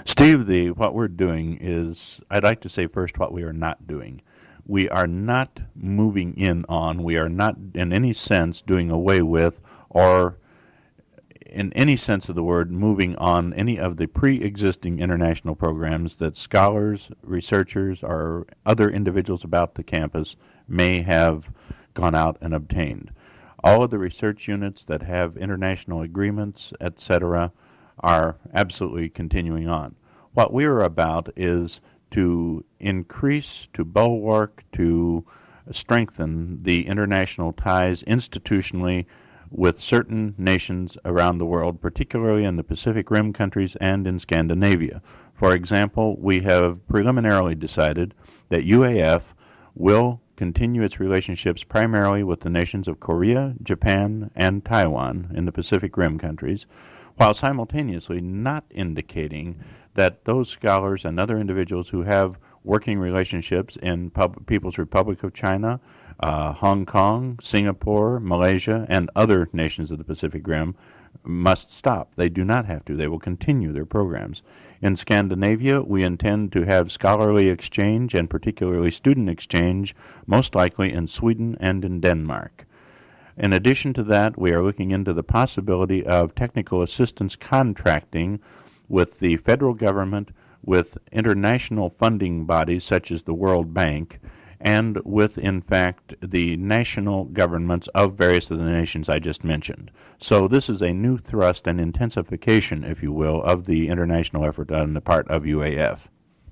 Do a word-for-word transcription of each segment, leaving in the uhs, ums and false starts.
Steve, the what we're doing is, I'd like to say first what we are not doing. We are not moving in on, we are not in any sense doing away with, or in any sense of the word, moving on any of the pre-existing international programs that scholars, researchers, or other individuals about the campus may have gone out and obtained. All of the research units that have international agreements, et cetera, are absolutely continuing on. What we're about is to increase, to bulwark, to strengthen the international ties institutionally with certain nations around the world, particularly in the Pacific Rim countries and in Scandinavia. For example, we have preliminarily decided that U A F will continue its relationships primarily with the nations of Korea, Japan, and Taiwan in the Pacific Rim countries, while simultaneously not indicating that those scholars and other individuals who have working relationships in Pub- People's Republic of China, uh, Hong Kong, Singapore, Malaysia, and other nations of the Pacific Rim must stop. They do not have to. They will continue their programs. In Scandinavia, we intend to have scholarly exchange and particularly student exchange, most likely in Sweden and in Denmark. In addition to that, we are looking into the possibility of technical assistance contracting with the federal government, with international funding bodies such as the World Bank, and with, in fact, the national governments of various of the nations I just mentioned. So this is a new thrust and intensification, if you will, of the international effort on the part of U A F.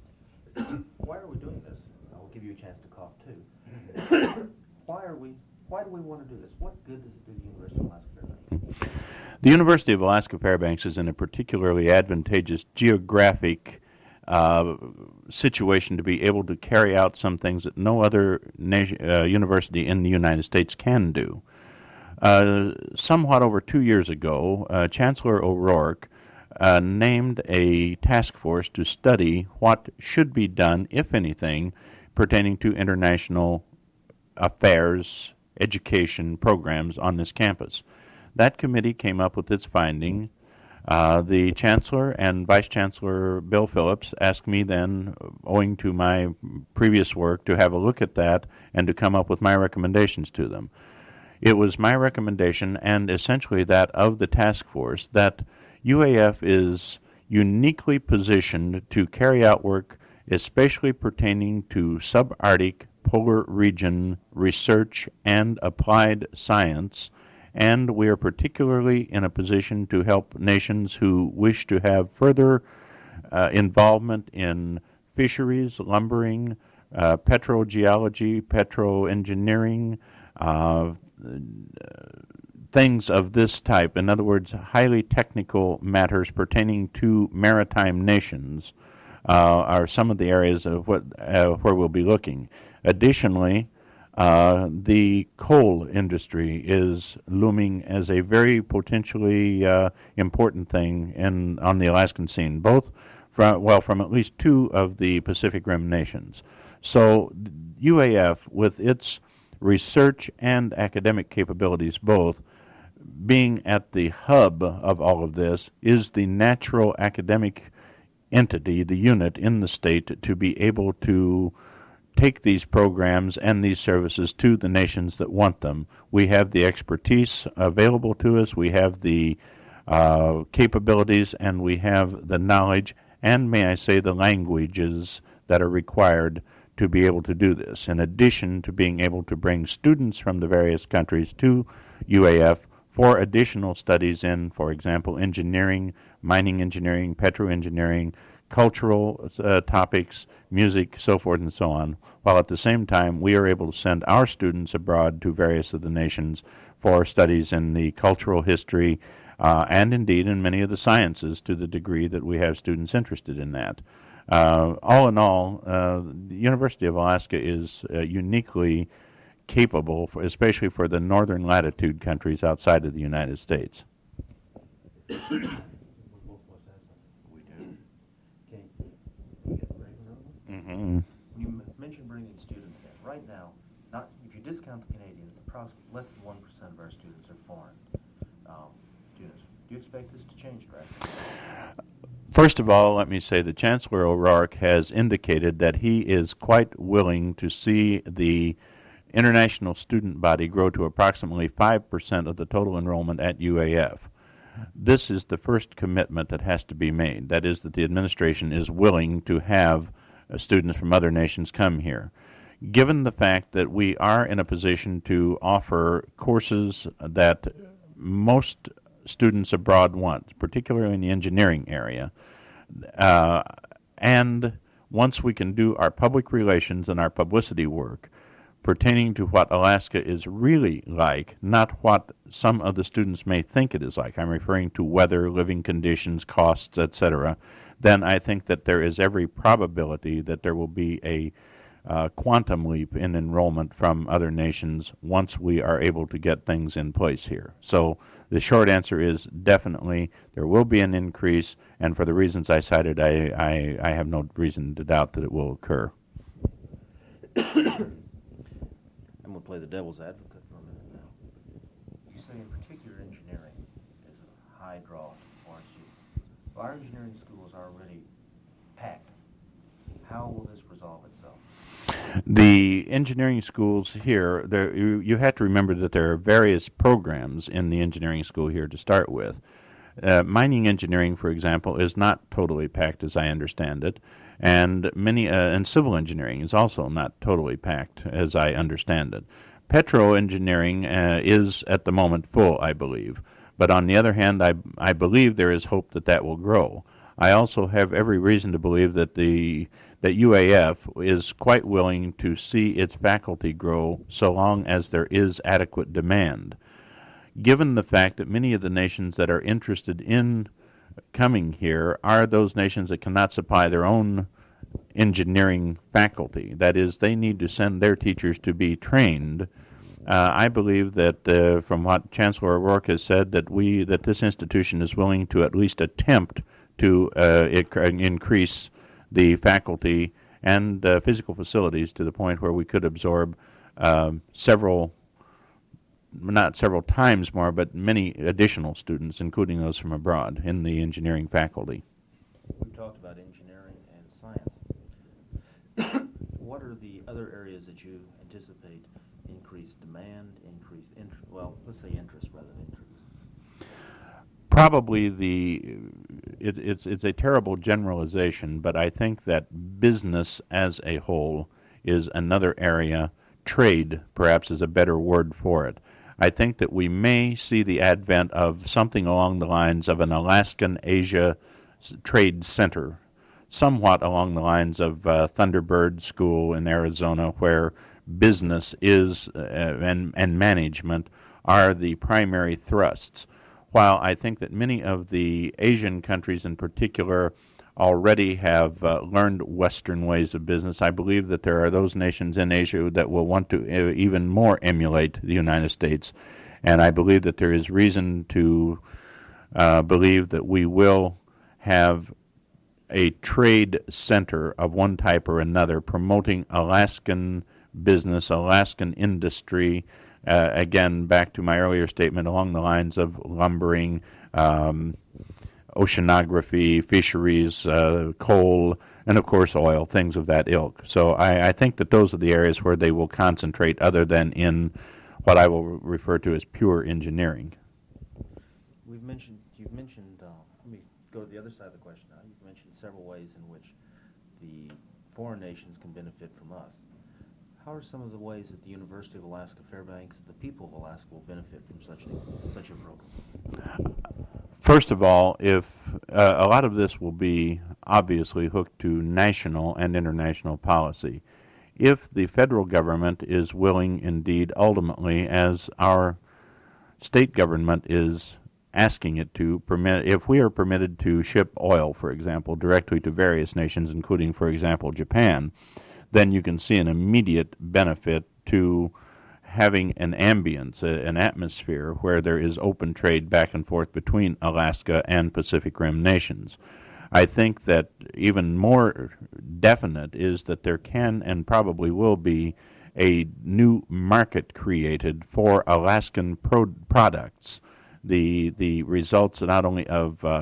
Why are we doing this? I'll give you a chance to cough, too. Why are we, why do we want to do this? What good does it do the University of Alaska Fairbanks? The University of Alaska Fairbanks is in a particularly advantageous geographic Uh, situation to be able to carry out some things that no other nation, uh, university in the United States can do. Uh, somewhat over two years ago, uh, Chancellor O'Rourke uh, named a task force to study what should be done, if anything, pertaining to international affairs, education programs on this campus. That committee came up with its finding. Uh, the Chancellor and Vice Chancellor Bill Phillips asked me then, owing to my previous work, to have a look at that and to come up with my recommendations to them. It was my recommendation, and essentially that of the task force, that U A F is uniquely positioned to carry out work especially pertaining to subarctic polar region research and applied science, and we are particularly in a position to help nations who wish to have further uh, involvement in fisheries, lumbering, uh, petrogeology, petroengineering, uh, things of this type. In other words, highly technical matters pertaining to maritime nations uh, are some of the areas of what uh, where we'll be looking. Additionally, Uh, the coal industry is looming as a very potentially uh, important thing in on the Alaskan scene, both from well from at least two of the Pacific Rim nations. So U A F, with its research and academic capabilities both, being at the hub of all of this, is the natural academic entity, the unit in the state, to be able to take these programs and these services to the nations that want them. We have the expertise available to us, we have the uh, capabilities, and we have the knowledge, and may I say the languages that are required to be able to do this, in addition to being able to bring students from the various countries to U A F for additional studies in, for example, engineering, mining engineering, petroengineering, cultural uh, topics, music, so forth and so on, while at the same time we are able to send our students abroad to various of the nations for studies in the cultural history uh, and indeed in many of the sciences to the degree that we have students interested in that. Uh, all in all, uh, the University of Alaska is uh, uniquely capable, for, especially for the northern latitude countries outside of the United States. Mm-hmm. You m- mentioned bringing students in. Right now, not if you discount the Canadians, approximately less than one percent of our students are foreign um, students. Do you expect this to change drastically? First of all, let me say that Chancellor O'Rourke has indicated that he is quite willing to see the international student body grow to approximately five percent of the total enrollment at U A F. This is the first commitment that has to be made. That is, that the administration is willing to have uh, students from other nations come here. Given the fact that we are in a position to offer courses that most students abroad want, particularly in the engineering area, uh, and once we can do our public relations and our publicity work pertaining to what Alaska is really like, not what some of the students may think it is like, I'm referring to weather, living conditions, costs, et cetera, then I think that there is every probability that there will be a uh, quantum leap in enrollment from other nations once we are able to get things in place here. So the short answer is definitely there will be an increase, and for the reasons I cited, I, I, I have no reason to doubt that it will occur. I'm going to play the devil's advocate for a minute now. You say in particular engineering is a high draw to foreign students. Well, our engineering schools are already packed. How will this resolve itself? The engineering schools here, there, you, you have to remember that there are various programs in the engineering school here to start with. Uh, mining engineering, for example, is not totally packed as I understand it, and many uh, and civil engineering is also not totally packed as I understand it. Petro engineering uh, is at the moment full, I believe, but on the other hand, I, I believe there is hope that that will grow. I also have every reason to believe that the that U A F is quite willing to see its faculty grow so long as there is adequate demand. Given the fact that many of the nations that are interested in coming here are those nations that cannot supply their own engineering faculty, that is, they need to send their teachers to be trained, uh, I believe that uh, from what Chancellor O'Rourke has said, that we that this institution is willing to at least attempt to uh, inc- increase the faculty and uh, physical facilities to the point where we could absorb um, several, not several times more, but many additional students, including those from abroad, in the engineering faculty. We've talked about engineering and science. What are the other areas that you anticipate increased demand, increased interest, well, let's say interest rather than interest? Probably the, it, it's, it's a terrible generalization, but I think that business as a whole is another area. Trade, perhaps, is a better word for it. I think that we may see the advent of something along the lines of an Alaskan Asia Trade Center, somewhat along the lines of uh, Thunderbird School in Arizona, where business is uh, and, and management are the primary thrusts. While I think that many of the Asian countries in particular already have uh, learned Western ways of business, I believe that there are those nations in Asia that will want to uh, even more emulate the United States. And I believe that there is reason to uh, believe that we will have a trade center of one type or another promoting Alaskan business, Alaskan industry. Uh, again, back to my earlier statement, along the lines of lumbering, um, oceanography, fisheries, uh, coal, and of course oil, things of that ilk. So I, I think that those are the areas where they will concentrate other than in what I will refer to as pure engineering. We've mentioned, you've mentioned, uh, let me go to the other side of the question now. You've mentioned several ways in which the foreign nations can benefit from us. How are some of the ways that the University of Alaska Fairbanks and the people of Alaska will benefit from such a, such a program? First of all, if uh, a lot of this will be obviously hooked to national and international policy. If the federal government is willing indeed ultimately, as our state government is asking it to, permit, if we are permitted to ship oil, for example, directly to various nations, including, for example, Japan, then you can see an immediate benefit to having an ambience, a, an atmosphere where there is open trade back and forth between Alaska and Pacific Rim nations. I think that even more definite is that there can and probably will be a new market created for Alaskan pro- products. The the results not only of uh,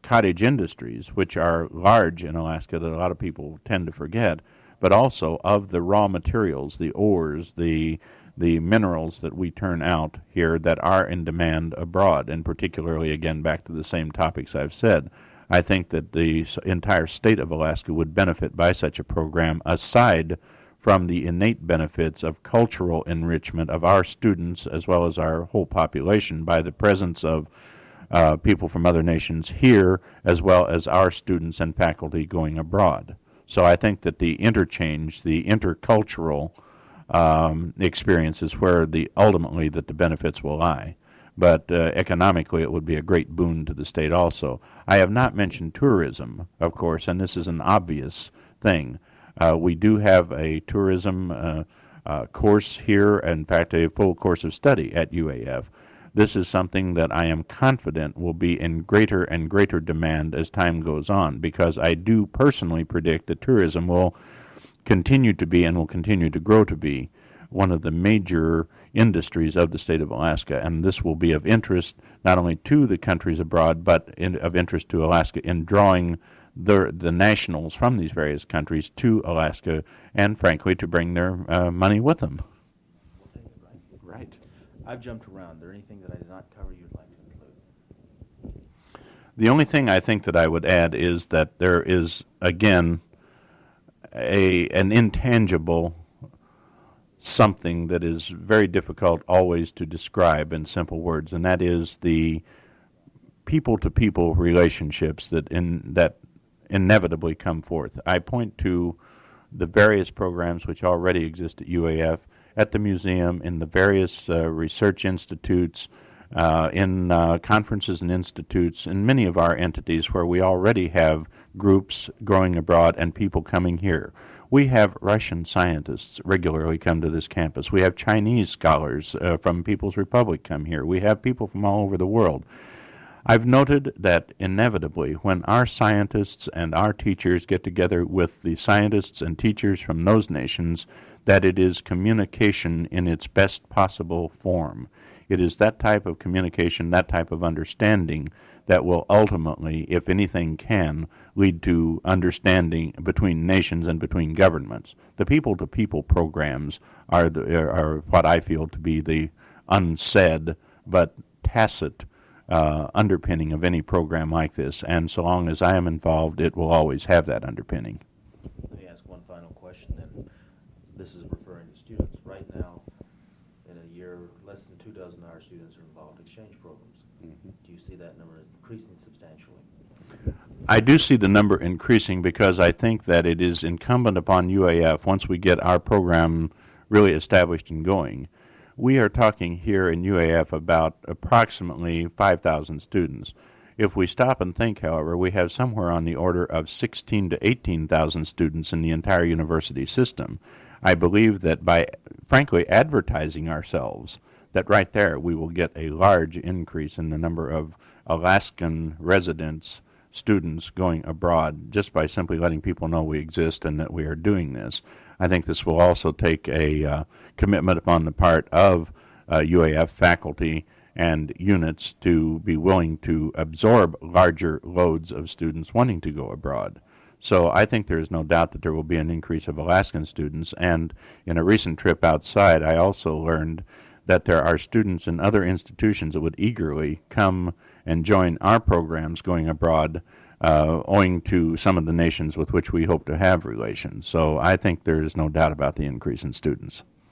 cottage industries, which are large in Alaska that a lot of people tend to forget, but also of the raw materials, the ores, the the minerals that we turn out here that are in demand abroad, and particularly, again, back to the same topics I've said. I think that the entire state of Alaska would benefit by such a program, aside from the innate benefits of cultural enrichment of our students as well as our whole population by the presence of uh, people from other nations here, as well as our students and faculty going abroad. So I think that the interchange, the intercultural um, experience is where the ultimately that the benefits will lie. But uh, economically, it would be a great boon to the state also. I have not mentioned tourism, of course, and this is an obvious thing. Uh, we do have a tourism uh, uh, course here, in fact, a full course of study at U A F. This is something that I am confident will be in greater and greater demand as time goes on, because I do personally predict that tourism will continue to be and will continue to grow to be one of the major industries of the state of Alaska, and this will be of interest not only to the countries abroad, but in, of interest to Alaska in drawing the the nationals from these various countries to Alaska, and frankly to bring their uh, money with them. We'll take it, right? Right. I've jumped around. Is there anything that I did not cover you'd like to include? The only thing I think that I would add is that there is, again, a an intangible something that is very difficult always to describe in simple words, and that is the people-to-people relationships that in that inevitably come forth. I point to the various programs which already exist at U A F, at the museum, in the various uh, research institutes, uh, in uh, conferences and institutes, in many of our entities where we already have groups growing abroad and people coming here. We have Russian scientists regularly come to this campus. We have Chinese scholars uh, from People's Republic come here. We have people from all over the world. I've noted that inevitably when our scientists and our teachers get together with the scientists and teachers from those nations, that it is communication in its best possible form. It is that type of communication, that type of understanding that will ultimately, if anything can, lead to understanding between nations and between governments. The people-to-people programs are, the, are what I feel to be the unsaid but tacit uh, underpinning of any program like this, and so long as I am involved, it will always have that underpinning. Let me ask one final question then. This is referring to students. Right now, in a year, less than two dozen of our students are involved in exchange programs. Mm-hmm. Do you see that number increasing substantially? I do see the number increasing because I think that it is incumbent upon U A F, once we get our program really established and going. We are talking here in U A F about approximately five thousand students. If we stop and think, however, we have somewhere on the order of sixteen to eighteen thousand students in the entire university system. I believe that by, frankly, advertising ourselves, that right there we will get a large increase in the number of Alaskan residents, students going abroad, just by simply letting people know we exist and that we are doing this. I think this will also take a uh, commitment upon the part of uh, U A F faculty and units to be willing to absorb larger loads of students wanting to go abroad. So I think there is no doubt that there will be an increase of Alaskan students, and in a recent trip outside I also learned that there are students in other institutions that would eagerly come and join our programs going abroad, uh, owing to some of the nations with which we hope to have relations. So I think there is no doubt about the increase in students.